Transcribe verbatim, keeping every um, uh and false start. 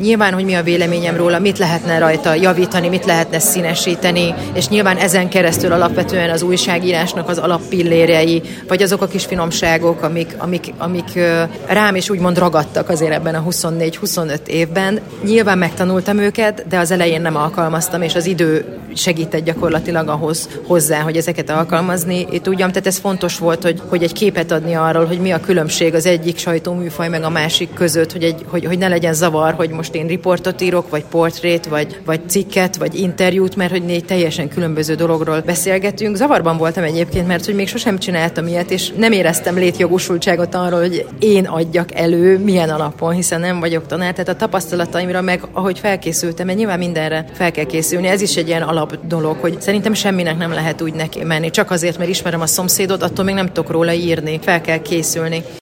nyilván, hogy mi a véleményem róla, mit lehetne rajta javítani, mit lehetne színesíteni, és nyilván ezen keresztül alapvetően az újságírásnak az alappillérjei, vagy azok a kis finomságok, amik, amik, amik rám is úgymond ragadtak azért ebben a huszonnégy-huszonöt évben. Nyilván megtanultam őket, de az elején nem alkalmaztam, és az idő segített gyakorlatilag ahhoz hozzá, hogy ezeket alkalmazni tudjam. Tehát ez fontos volt, hogy, hogy egy képet adni arról, hogy mi a különbség az egyik sajtóműfaj meg a másik között, hogy, egy, hogy, hogy ne legyen zavar, hogy most én riportot írok, vagy portrét, vagy, vagy cikket, vagy interjút, mert hogy négy teljesen különböző dologról beszélgetünk. Zavarban voltam egyébként, mert hogy még sosem csináltam ilyet, és nem éreztem létjogosultságot arról, hogy én adjak elő, milyen alapon, hiszen nem vagyok tanár. Tehát a tapasztalataimra meg, ahogy felkészültem, mert nyilván mindenre fel kell készülni. Ez is egy ilyen alap dolog, hogy szerintem semminek nem lehet úgy neki menni. Csak azért, mert ismerem a szomszédot, attól még nem tudok róla írni. Fel kell készülni.